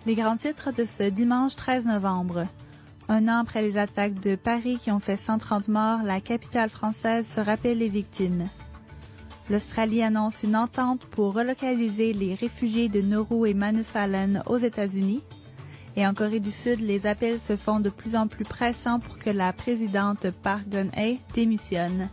Les grands titres de ce dimanche 13 novembre. Un an après les attaques de Paris qui ont fait 130 morts, la capitale française se rappelle les victimes. L'Australie annonce une entente pour relocaliser les réfugiés de Nauru et Manus Island aux États-Unis. Et en Corée du Sud, les appels se font de plus en plus pressants pour que la présidente Park Geun-hye démissionne.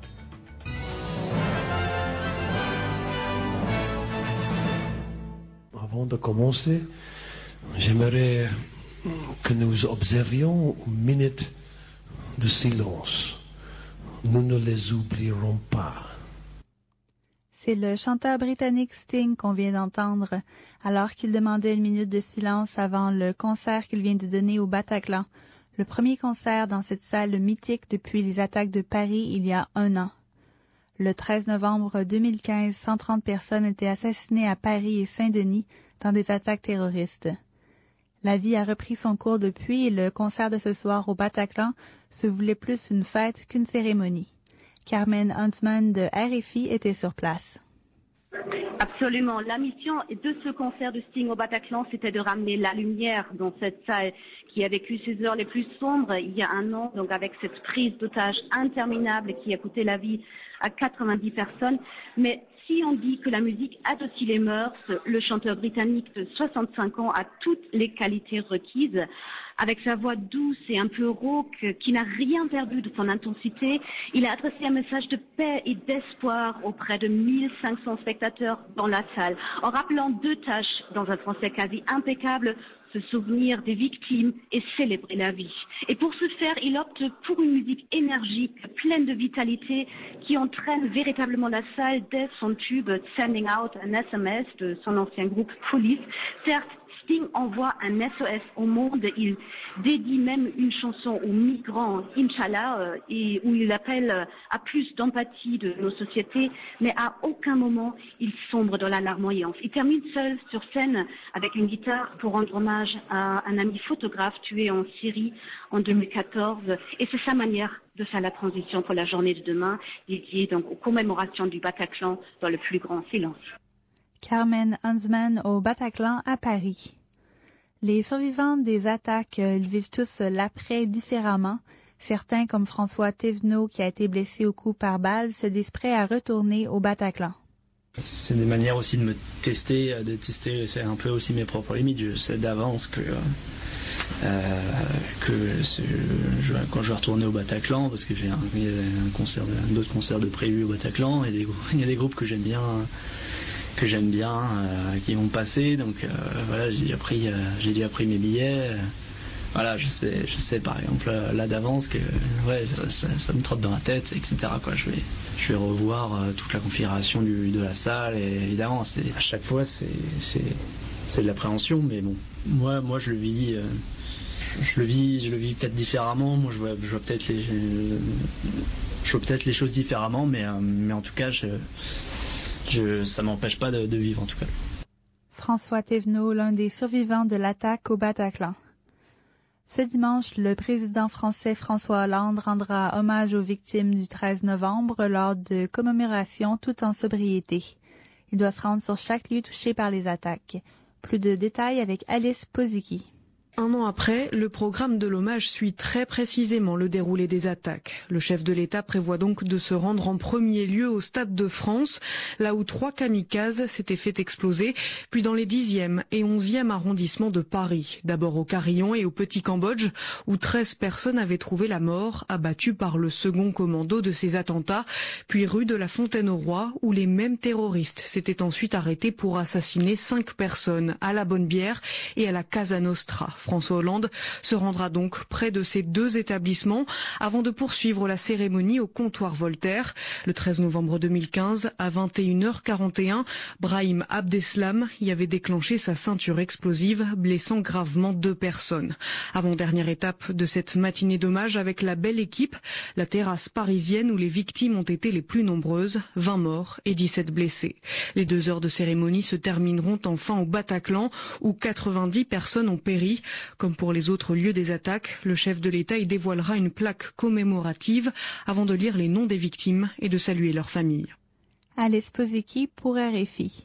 Avant de commencer, j'aimerais que nous observions une minute de silence. Nous ne les oublierons pas. C'est le chanteur britannique Sting qu'on vient d'entendre, alors qu'il demandait une minute de silence avant le concert qu'il vient de donner au Bataclan, le premier concert dans cette salle mythique depuis les attaques de Paris il y a un an. Le 13 novembre 2015, 130 personnes étaient assassinées à Paris et Saint-Denis dans des attaques terroristes. La vie a repris son cours depuis et le concert de ce soir au Bataclan se voulait plus une fête qu'une cérémonie. Carmen Huntsman de RFI était sur place. Absolument. La mission de ce concert de Sting au Bataclan, c'était de ramener la lumière dans cette salle qui a vécu ses heures les plus sombres il y a un an, donc avec cette prise d'otages interminable qui a coûté la vie à 90 personnes. Mais si on dit que la musique adoucit les mœurs, le chanteur britannique de 65 ans a toutes les qualités requises. Avec sa voix douce et un peu rauque, qui n'a rien perdu de son intensité, il a adressé un message de paix et d'espoir auprès de 1500 spectateurs dans la salle, en rappelant deux tâches dans un français quasi impeccable: se souvenir des victimes et célébrer la vie. Et pour ce faire, il opte pour une musique énergique, pleine de vitalité, qui entraîne véritablement la salle dès son tube Sending Out an SMS de son ancien groupe Police. Certes, Sting envoie un SOS au monde, il dédie même une chanson aux migrants, Inch'Allah, et où il appelle à plus d'empathie de nos sociétés, mais à aucun moment il sombre dans la larmoyance. Il termine seul sur scène avec une guitare pour rendre hommage à un ami photographe tué en Syrie en 2014, et c'est sa manière de faire la transition pour la journée de demain, dédiée donc aux commémorations du Bataclan dans le plus grand silence. Carmen Huntsman au Bataclan à Paris. Les survivants des attaques, ils vivent tous l'après différemment. Certains, comme François Thévenot, qui a été blessé au cou par balle, se disent prêts à retourner au Bataclan. C'est des manières aussi de me tester, c'est un peu aussi mes propres limites. Je sais d'avance que quand je vais retourner au Bataclan, parce que j'ai d'autres concerts de prévus au Bataclan, et il y a des groupes que j'aime bien, qui vont passer, donc voilà, j'ai déjà pris mes billets. Voilà, je sais par exemple là d'avance que ouais, ça me trotte dans la tête, etc. quoi. Je vais revoir toute la configuration de la salle, et évidemment à chaque fois c'est de l'appréhension, mais bon, moi je le vis peut-être différemment. Moi je vois peut-être les choses différemment, mais en tout cas ça m'empêche pas de vivre en tout cas. François Thévenot, l'un des survivants de l'attaque au Bataclan. Ce dimanche, le président français François Hollande rendra hommage aux victimes du 13 novembre lors de commémorations tout en sobriété. Il doit se rendre sur chaque lieu touché par les attaques. Plus de détails avec Alice Pozicki. Un an après, le programme de l'hommage suit très précisément le déroulé des attaques. Le chef de l'État prévoit donc de se rendre en premier lieu au Stade de France, là où 3 kamikazes s'étaient fait exploser, puis dans les 10e et 11e arrondissements de Paris. D'abord au Carillon et au Petit Cambodge, où 13 personnes avaient trouvé la mort, abattues par le second commando de ces attentats, puis rue de la Fontaine-au-Roi, où les mêmes terroristes s'étaient ensuite arrêtés pour assassiner 5 personnes à la Bonne-Bière et à la Casa Nostra. François Hollande se rendra donc près de ces 2 établissements avant de poursuivre la cérémonie au comptoir Voltaire. Le 13 novembre 2015, à 21h41, Brahim Abdeslam y avait déclenché sa ceinture explosive, blessant gravement 2 personnes. Avant-dernière étape de cette matinée d'hommage avec la belle équipe, la terrasse parisienne où les victimes ont été les plus nombreuses, 20 morts et 17 blessés. Les 2 heures de cérémonie se termineront enfin au Bataclan, où 90 personnes ont péri. Comme pour les autres lieux des attaques, le chef de l'État y dévoilera une plaque commémorative avant de lire les noms des victimes et de saluer leurs familles. Alice Pozicki pour RFI.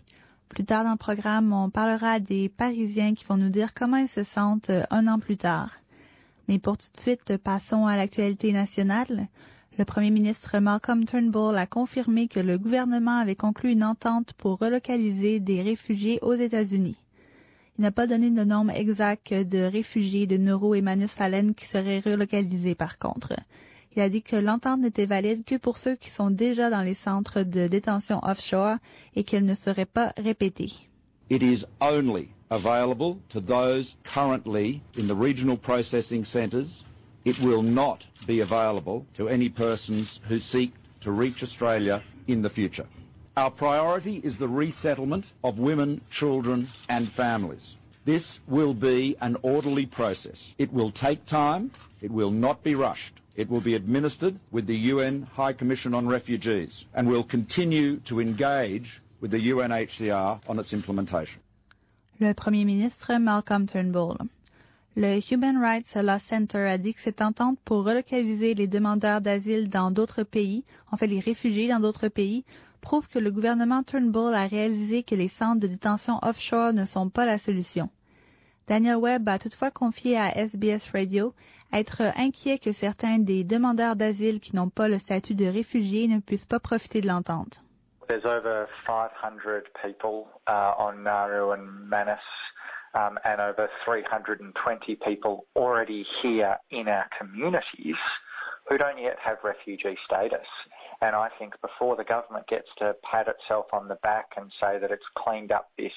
Plus tard dans le programme, on parlera des Parisiens qui vont nous dire comment ils se sentent un an plus tard. Mais pour tout de suite, passons à l'actualité nationale. Le premier ministre Malcolm Turnbull a confirmé que le gouvernement avait conclu une entente pour relocaliser des réfugiés aux États-Unis. Il n'a pas donné le nombre exact de réfugiés de Nauru et Manus Island qui seraient relocalisés par contre. Il a dit que l'entente n'était valide que pour ceux qui sont déjà dans les centres de détention offshore et qu'elle ne serait pas répétée. It is only available to those currently in the regional processing centres. It will not be available to any persons who seek to reach Australia in the future. Our priority is the resettlement of women, children and families. This will be an orderly process. It will take time. It will not be rushed. It will be administered with the UN High Commission on Refugees and will continue to engage with the UNHCR on its implementation. Le premier ministre Malcolm Turnbull. Le Human Rights Law Center a dit que cette entente pour relocaliser les demandeurs d'asile dans d'autres pays, en fait les réfugiés dans d'autres pays, prouve que le gouvernement Turnbull a réalisé que les centres de détention offshore ne sont pas la solution. Daniel Webb a toutefois confié à SBS Radio être inquiet que certains des demandeurs d'asile qui n'ont pas le statut de réfugiés ne puissent pas profiter de l'entente. There's over 500 people on Nauru and Manus. And over 320 people already here in our communities who don't yet have refugee status. And I think before the government gets to pat itself on the back and say that it's cleaned up this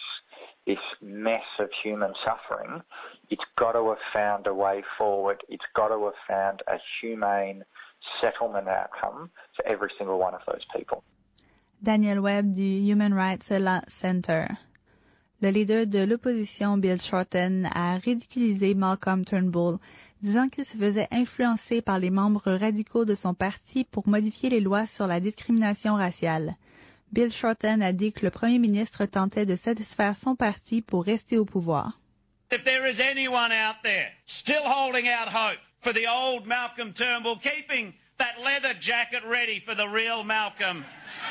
mess of human suffering, it's got to have found a way forward. It's got to have found a humane settlement outcome for every single one of those people. Daniel Webb du Human Rights Law Center. Le leader de l'opposition, Bill Shorten, a ridiculisé Malcolm Turnbull, disant qu'il se faisait influencer par les membres radicaux de son parti pour modifier les lois sur la discrimination raciale. Bill Shorten a dit que le premier ministre tentait de satisfaire son parti pour rester au pouvoir. If there is anyone out there still holding out hope for the old Malcolm Turnbull, keeping that leather jacket ready for the real Malcolm,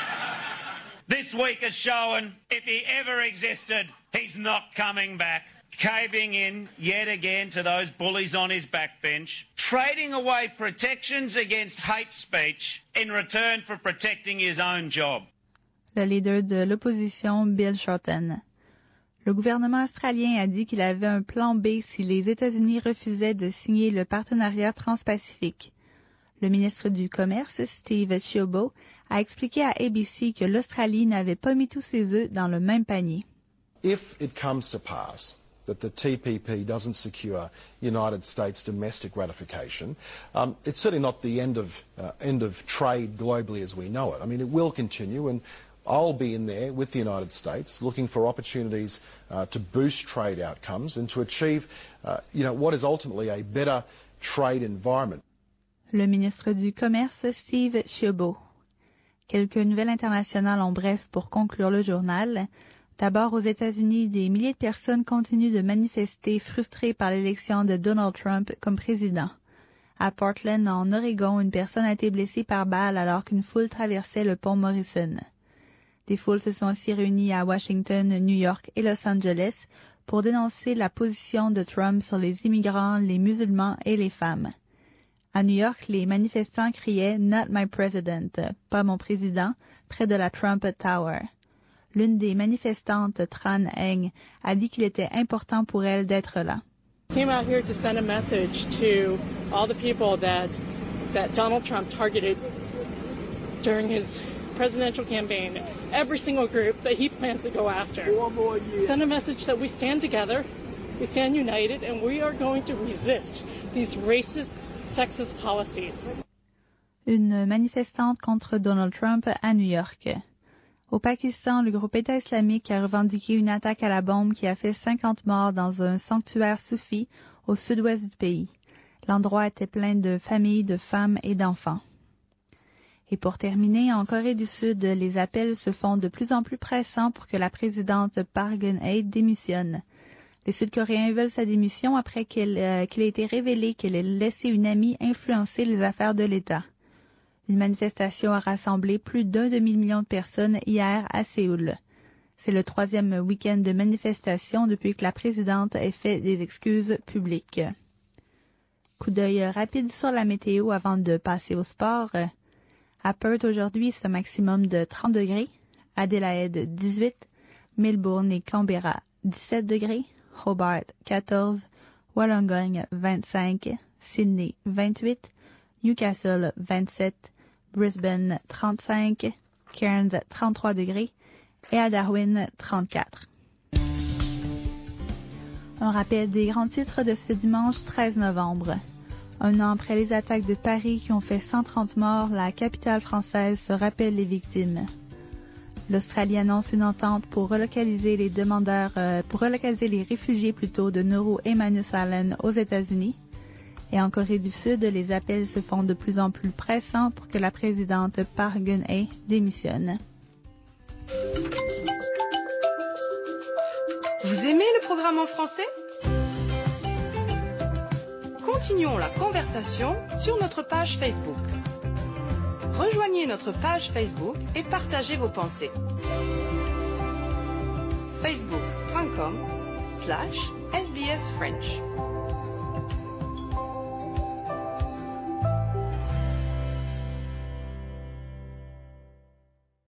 this week has shown if he ever existed, he's not coming back. Caving in yet again to those bullies on his backbench, trading away protections against hate speech in return for protecting his own job. Le leader de l'opposition, Bill Shorten. Le gouvernement australien a dit qu'il avait un plan B si les États-Unis refusaient de signer le partenariat transpacifique. Le ministre du Commerce, Steve Chiobo, a expliqué à ABC que l'Australie n'avait pas mis tous ses œufs dans le même panier. If it comes to pass that the TPP doesn't secure United States domestic ratification, it's certainly not the end of trade globally as we know it. I mean, it will continue, and I'll be in there with the United States looking for opportunities to boost trade outcomes and to achieve, what is ultimately a better trade environment. Le ministre du Commerce, Steve Chiobo. Quelques nouvelles internationales en bref pour conclure le journal. D'abord, aux États-Unis, des milliers de personnes continuent de manifester frustrées par l'élection de Donald Trump comme président. À Portland, en Oregon, une personne a été blessée par balle alors qu'une foule traversait le pont Morrison. Des foules se sont aussi réunies à Washington, New York et Los Angeles pour dénoncer la position de Trump sur les immigrants, les musulmans et les femmes. À New York, les manifestants criaient « Not my president », pas mon président, près de la Trump Tower. L'une des manifestantes, Tran Eng, a dit qu'il était important pour elle d'être là. Came out here to send a message to all the people that Donald Trump targeted during his presidential campaign, every single group that he plans to go after. Send a message that we stand together, we stand united, and we are going to resist these racist, sexist policies. Une manifestante contre Donald Trump à New York. Au Pakistan, le groupe État islamique a revendiqué une attaque à la bombe qui a fait 50 morts dans un sanctuaire soufi au sud-ouest du pays. L'endroit était plein de familles, de femmes et d'enfants. Et pour terminer, en Corée du Sud, les appels se font de plus en plus pressants pour que la présidente Park Geun-hye démissionne. Les Sud-Coréens veulent sa démission après qu'il ait été révélé qu'elle ait laissé une amie influencer les affaires de l'État. Une manifestation a rassemblé plus d'1 demi-million de personnes hier à Séoul. C'est le 3e week-end de manifestation depuis que la présidente ait fait des excuses publiques. Coup d'œil rapide sur la météo avant de passer au sport. À Perth aujourd'hui, c'est un maximum de 30 degrés. Adélaïde, 18. Melbourne et Canberra, 17 degrés. Hobart, 14. Wollongong, 25. Sydney, 28. Newcastle, 27. Brisbane, 35. Cairns, 33 degrés. Et à Darwin, 34. Un rappel des grands titres de ce dimanche 13 novembre. Un an après les attaques de Paris qui ont fait 130 morts, la capitale française se rappelle les victimes. L'Australie annonce une entente pour relocaliser les réfugiés de Nauru et Manus Island aux États-Unis. Et en Corée du Sud, les appels se font de plus en plus pressants pour que la présidente Park Geun-hye démissionne. Vous aimez le programme en français ? Continuons la conversation sur notre page Facebook. Rejoignez notre page Facebook et partagez vos pensées. facebook.com/sbsfrench